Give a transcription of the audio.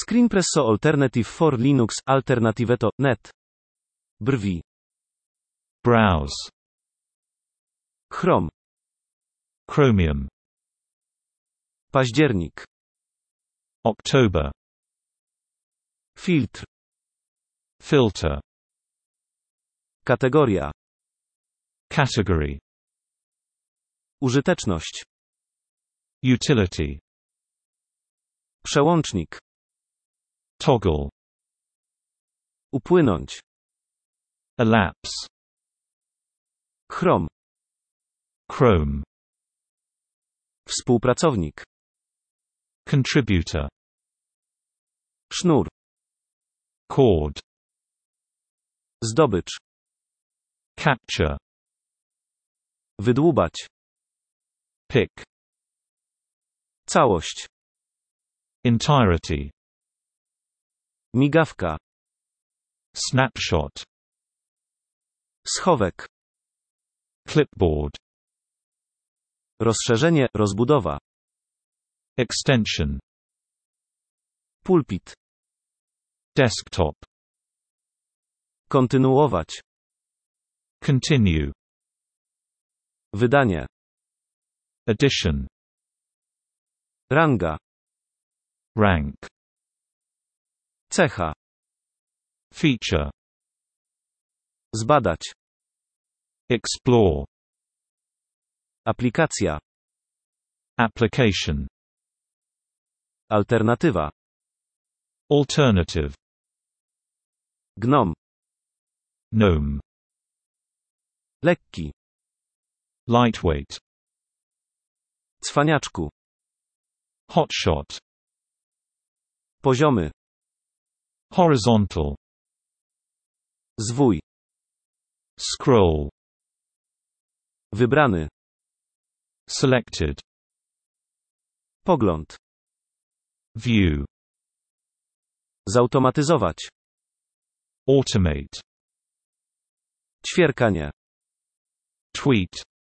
Screenpresso Alternative for Linux, Alternativeto, net. Brwi. Browse. Chrome. Chromium. Październik. October. Filtr. Filter. Kategoria. Category. Użyteczność. Utility. Przełącznik. Toggle. Upłynąć. Elapse. Chrome. Chrome. Współpracownik. Contributor. Sznur. Cord. Zdobycz. Capture. Wydłubać. Pick. Całość. Entirety. Migawka. Snapshot. Schowek. Clipboard. Rozszerzenie, rozbudowa. Extension. Pulpit. Desktop. Kontynuować. Continue. Wydanie. Edition. Ranga. Rank. Cecha. Feature. Zbadać. Explore. Aplikacja. Application. Alternatywa. Alternative. Gnom. GNOME. Lekki. Lightweight. Cwaniaczku. Hotshot. Poziomy. Horizontal. Zwój. Scroll. Wybrany. Selected. Pogląd. View. Zautomatyzować. Automate. Ćwierkanie. Tweet.